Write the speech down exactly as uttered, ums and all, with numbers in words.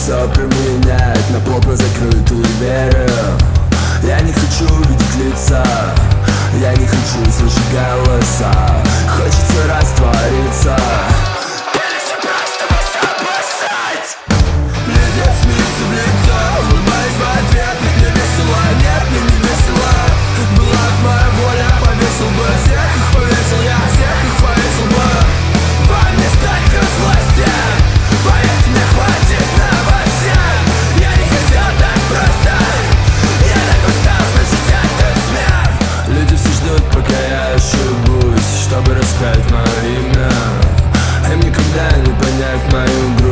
все променять на плотно закрытые двери. Я не хочу видеть лица, я не хочу слышать голоса. Хочется раствориться или же просто вас обоссать. Люди смеются в лицо, улыбаясь в ответ. Мне не весело, нет, мне не весело. Была б моя воля, повесил бы всех их, повесил я, всех их повесил бы. Вам не стать хрустлостям, поверьте, мне хватит на вас всех. Я не хотел так просто, я так устал слышать этот смех. Люди все ждут, пока я ошибусь, чтобы распять мое имя. Им никогда не понять мою